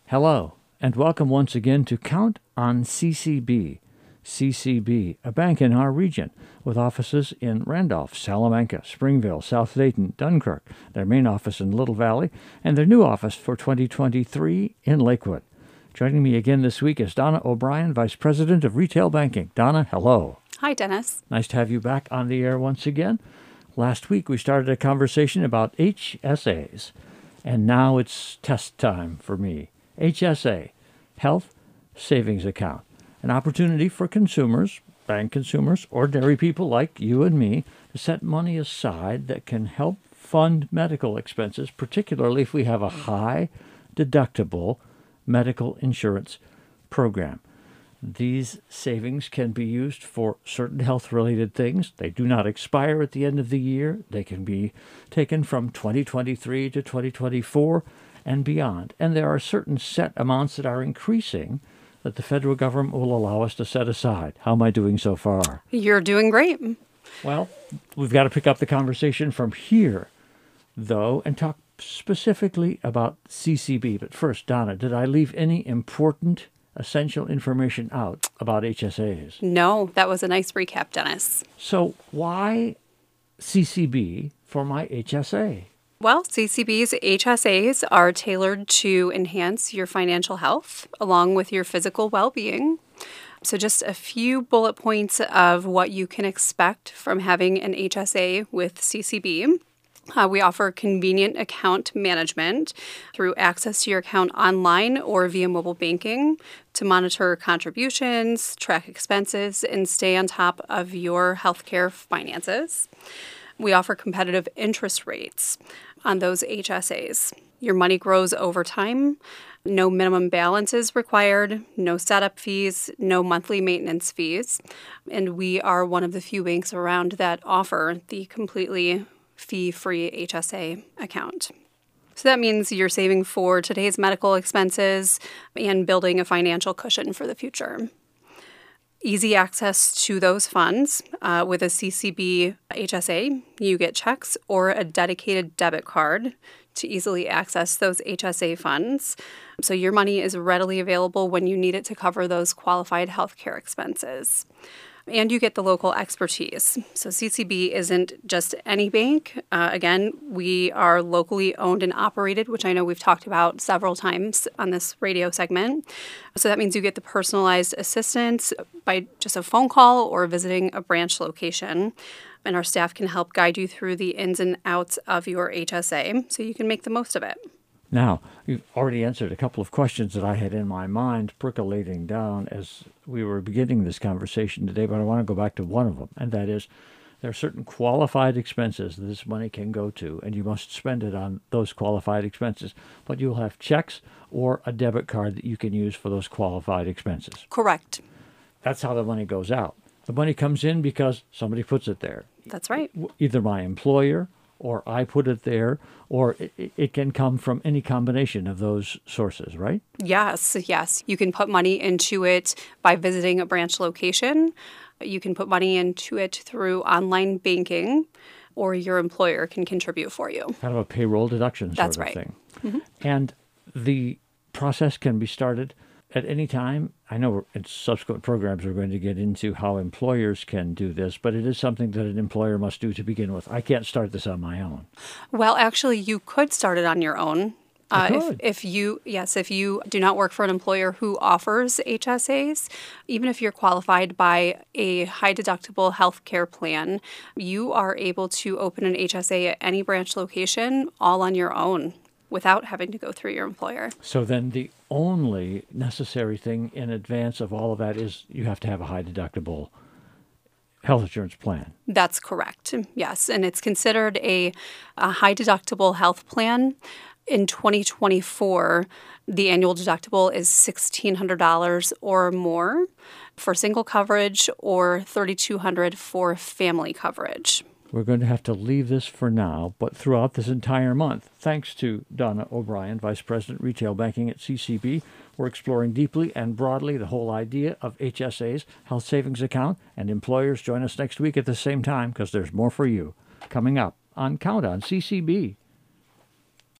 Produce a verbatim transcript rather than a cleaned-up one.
Hello, and welcome once again to Count on C C B. C C B, a bank in our region, with offices in Randolph, Salamanca, Springville, South Dayton, Dunkirk, their main office in Little Valley, and their new office for twenty twenty-three in Lakewood. Joining me again this week is Donna O'Brien, Vice President of Retail Banking. Donna, hello. Hi, Dennis. Nice to have you back on the air once again. Last week we started a conversation about H S As, and now it's test time for me. H S A, Health Savings Account. An opportunity for consumers, bank consumers, ordinary people like you and me, to set money aside that can help fund medical expenses, particularly if we have a high deductible medical insurance program. These savings can be used for certain health-related things. They do not expire at the end of the year. They can be taken from twenty twenty-three to twenty twenty-four and beyond. And there are certain set amounts that are increasing that the federal government will allow us to set aside. How am I doing so far? You're doing great. Well, we've got to pick up the conversation from here, though, and talk specifically about C C B. But first, Donna, did I leave any important, essential information out about H S As? No, that was a nice recap, Dennis. So why C C B for my H S A? Well, C C B's H S As are tailored to enhance your financial health along with your physical well-being. So just a few bullet points of what you can expect from having an H S A with C C B. Uh, we offer convenient account management through access to your account online or via mobile banking to monitor contributions, track expenses, and stay on top of your healthcare finances. We offer competitive interest rates on those H S As. Your money grows over time. No minimum balance is required, no setup fees, no monthly maintenance fees. And we are one of the few banks around that offer the completely fee-free H S A account. So that means you're saving for today's medical expenses and building a financial cushion for the future. Easy access to those funds. Uh, with a C C B H S A, you get checks or a dedicated debit card to easily access those H S A funds. So your money is readily available when you need it to cover those qualified healthcare expenses. And you get the local expertise. So C C B isn't just any bank. Uh, again, we are locally owned and operated, which I know we've talked about several times on this radio segment. So that means you get the personalized assistance by just a phone call or visiting a branch location. And our staff can help guide you through the ins and outs of your H S A so you can make the most of it. Now, you've already answered a couple of questions that I had in my mind percolating down as we were beginning this conversation today, but I want to go back to one of them, and that is there are certain qualified expenses that this money can go to, and you must spend it on those qualified expenses, but you'll have checks or a debit card that you can use for those qualified expenses. Correct. That's how the money goes out. The money comes in because somebody puts it there. That's right. Either my employer or I put it there, or it, it can come from any combination of those sources, right? Yes, yes. You can put money into it by visiting a branch location. You can put money into it through online banking, or your employer can contribute for you. Kind of a payroll deduction sort That's of right. thing. Mm-hmm. And the process can be started at any time. I know in subsequent programs we're going to get into how employers can do this, but it is something that an employer must do to begin with. I can't start this on my own. Well, actually, you could start it on your own. I Uh, could. if, if you, yes, if you do not work for an employer who offers H S As, even if you're qualified by a high deductible health care plan, you are able to open an H S A at any branch location all on your own without having to go through your employer. So then the only necessary thing in advance of all of that is you have to have a high deductible health insurance plan. That's correct. Yes. And it's considered a, a high deductible health plan. In twenty twenty-four, the annual deductible is sixteen hundred dollars or more for single coverage or three thousand two hundred dollars for family coverage. We're going to have to leave this for now, but throughout this entire month, thanks to Donna O'Brien, Vice President, Retail Banking at C C B, we're exploring deeply and broadly the whole idea of H S As, Health Savings Account, and employers join us next week at the same time because there's more for you coming up on Count on C C B.